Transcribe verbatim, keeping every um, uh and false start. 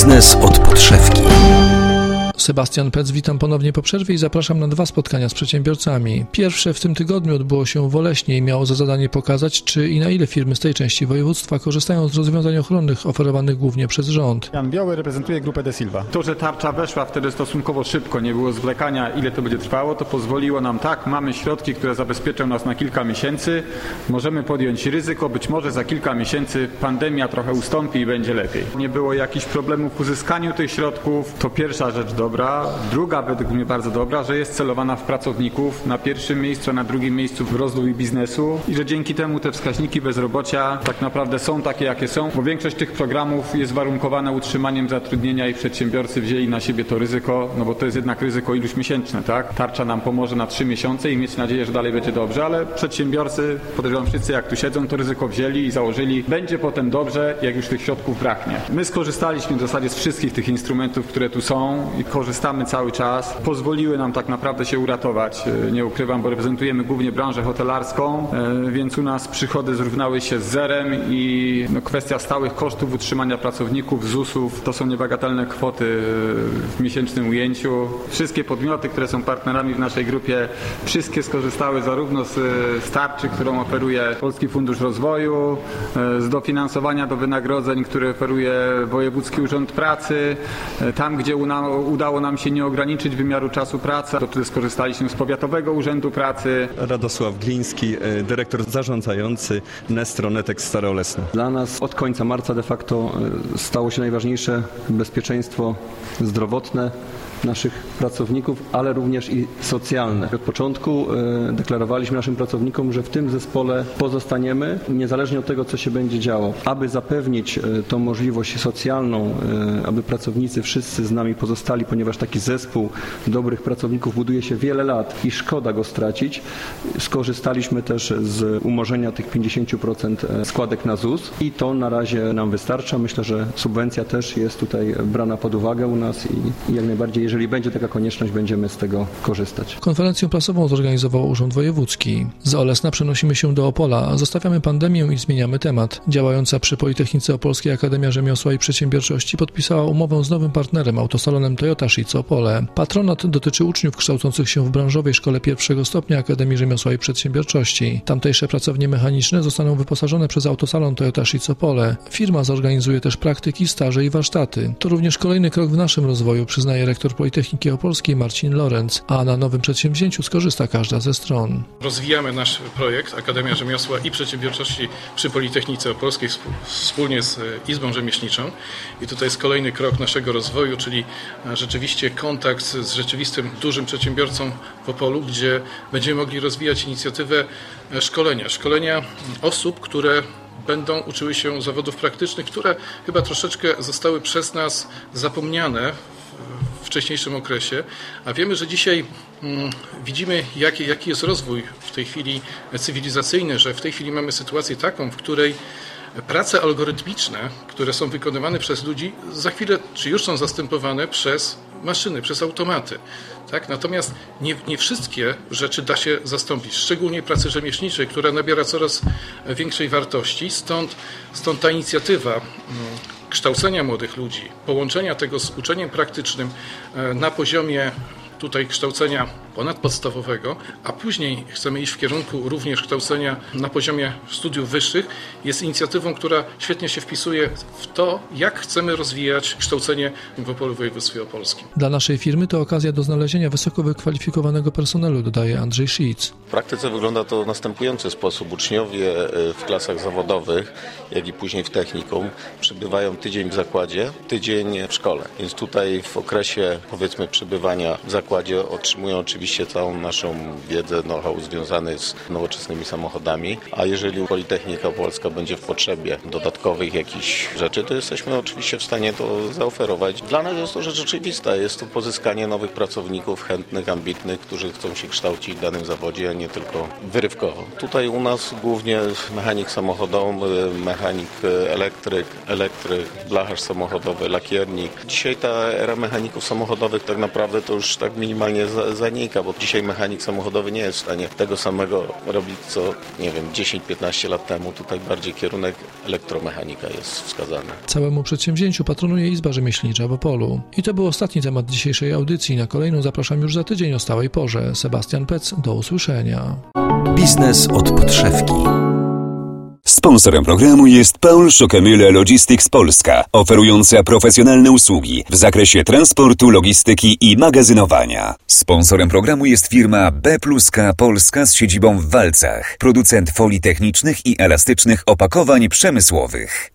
Biznes od podszewki. Sebastian Pec, witam ponownie po przerwie i zapraszam na dwa spotkania z przedsiębiorcami. Pierwsze w tym tygodniu odbyło się w Oleśnie i miało za zadanie pokazać, czy i na ile firmy z tej części województwa korzystają z rozwiązań ochronnych oferowanych głównie przez rząd. Jan Biały reprezentuje grupę De Silva. To, że tarcza weszła wtedy stosunkowo szybko, nie było zwlekania, ile to będzie trwało, to pozwoliło nam tak, mamy środki, które zabezpieczą nas na kilka miesięcy, możemy podjąć ryzyko, być może za kilka miesięcy pandemia trochę ustąpi i będzie lepiej. Nie było jakichś problemów w uzyskaniu tych środków, to pierwsza rzecz dobra. Druga, według mnie bardzo dobra, że jest celowana w pracowników na pierwszym miejscu, a na drugim miejscu w rozwój biznesu i że dzięki temu te wskaźniki bezrobocia tak naprawdę są takie, jakie są, bo większość tych programów jest warunkowana utrzymaniem zatrudnienia i przedsiębiorcy wzięli na siebie to ryzyko, no bo to jest jednak ryzyko iluś miesięczne, tak? Tarcza nam pomoże na trzy miesiące i mieć nadzieję, że dalej będzie dobrze, ale przedsiębiorcy, podejrzewam wszyscy jak tu siedzą, to ryzyko wzięli i założyli, będzie potem dobrze, jak już tych środków braknie. My skorzystaliśmy w zasadzie z wszystkich tych instrumentów, które tu są i korzystamy cały czas. Pozwoliły nam tak naprawdę się uratować. Nie ukrywam, bo reprezentujemy głównie branżę hotelarską, więc u nas przychody zrównały się z zerem i no, kwestia stałych kosztów utrzymania pracowników, zusów, to są niebagatelne kwoty w miesięcznym ujęciu. Wszystkie podmioty, które są partnerami w naszej grupie, wszystkie skorzystały zarówno z, z tarczy, którą oferuje Polski Fundusz Rozwoju, z dofinansowania do wynagrodzeń, które oferuje Wojewódzki Urząd Pracy. Tam, gdzie una, udało nam się nie ograniczyć wymiaru czasu pracy, to wtedy skorzystaliśmy z Powiatowego Urzędu Pracy. Radosław Gliński, dyrektor zarządzający Nestro Netex Stare Olesno. Dla nas od końca marca de facto stało się najważniejsze bezpieczeństwo zdrowotne naszych pracowników, ale również i socjalne. Od początku deklarowaliśmy naszym pracownikom, że w tym zespole pozostaniemy, niezależnie od tego, co się będzie działo. Aby zapewnić tą możliwość socjalną, aby pracownicy wszyscy z nami pozostali, ponieważ taki zespół dobrych pracowników buduje się wiele lat i szkoda go stracić, skorzystaliśmy też z umorzenia tych pięćdziesiąt procent składek na Z U S i to na razie nam wystarcza. Myślę, że subwencja też jest tutaj brana pod uwagę u nas i, i jak najbardziej, jeżeli będzie taka konieczność, będziemy z tego korzystać. Konferencję prasową zorganizował Urząd Wojewódzki. Z Olesna przenosimy się do Opola, zostawiamy pandemię i zmieniamy temat. Działająca przy Politechnice Opolskiej Akademia Rzemiosła i Przedsiębiorczości podpisała umowę z nowym partnerem, autosalonem Toyota Szyic Opole. Patronat dotyczy uczniów kształcących się w branżowej szkole pierwszego stopnia Akademii Rzemiosła i Przedsiębiorczości. Tamtejsze pracownie mechaniczne zostaną wyposażone przez autosalon Toyota Szyic Opole. Firma zorganizuje też praktyki, staże i warsztaty. To również kolejny krok w naszym rozwoju, przyznaje rektor Politechniki Opolskiej Marcin Lorenz, a na nowym przedsięwzięciu skorzysta każda ze stron. Rozwijamy nasz projekt Akademia Rzemiosła i Przedsiębiorczości przy Politechnice Opolskiej wspólnie z Izbą Rzemieślniczą i tutaj jest kolejny krok naszego rozwoju, czyli rzeczywiście kontakt z rzeczywistym dużym przedsiębiorcą w Opolu, gdzie będziemy mogli rozwijać inicjatywę szkolenia, szkolenia osób, które będą uczyły się zawodów praktycznych, które chyba troszeczkę zostały przez nas zapomniane w wcześniejszym okresie, a wiemy, że dzisiaj hmm, widzimy, jaki, jaki jest rozwój w tej chwili cywilizacyjny, że w tej chwili mamy sytuację taką, w której prace algorytmiczne, które są wykonywane przez ludzi, za chwilę, czy już są zastępowane przez maszyny, przez automaty. Tak? Natomiast nie, nie wszystkie rzeczy da się zastąpić, szczególnie pracy rzemieślniczej, która nabiera coraz większej wartości, stąd, stąd ta inicjatywa hmm, kształcenia młodych ludzi, połączenia tego z uczeniem praktycznym na poziomie tutaj kształcenia ponadpodstawowego, a później chcemy iść w kierunku również kształcenia na poziomie studiów wyższych, jest inicjatywą, która świetnie się wpisuje w to, jak chcemy rozwijać kształcenie w Opolu w województwie opolskim. Dla naszej firmy to okazja do znalezienia wysoko wykwalifikowanego personelu, dodaje Andrzej Szyic. W praktyce wygląda to w następujący sposób. Uczniowie w klasach zawodowych, jak i później w technikum, przebywają tydzień w zakładzie, tydzień w szkole. Więc tutaj w okresie, powiedzmy, przebywania w zakładzie otrzymują oczywiście całą naszą wiedzę, know-how związany z nowoczesnymi samochodami, a jeżeli Politechnika Opolska będzie w potrzebie dodatkowych jakichś rzeczy, to jesteśmy oczywiście w stanie to zaoferować. Dla nas jest to rzecz oczywista, jest to pozyskanie nowych pracowników, chętnych, ambitnych, którzy chcą się kształcić w danym zawodzie, a nie tylko wyrywkowo. Tutaj u nas głównie mechanik samochodowy, mechanik elektryk, elektryk, blacharz samochodowy, lakiernik. Dzisiaj ta era mechaników samochodowych tak naprawdę to już tak minimalnie zanika. mechanika, bo dzisiaj mechanik samochodowy nie jest w stanie tego samego robić, co, nie wiem, dziesięć piętnaście lat temu. Tutaj bardziej kierunek elektromechanika jest wskazany. Całemu przedsięwzięciu patronuje Izba Rzemieślnicza w Opolu. I to był ostatni temat dzisiejszej audycji. Na kolejną zapraszam już za tydzień o stałej porze. Sebastian Pec, do usłyszenia. Biznes od podszewki. Sponsorem programu jest Paul Schockemühle Logistics Polska, oferująca profesjonalne usługi w zakresie transportu, logistyki i magazynowania. Sponsorem programu jest firma B plus K Polska z siedzibą w Walcach, producent folii technicznych i elastycznych opakowań przemysłowych.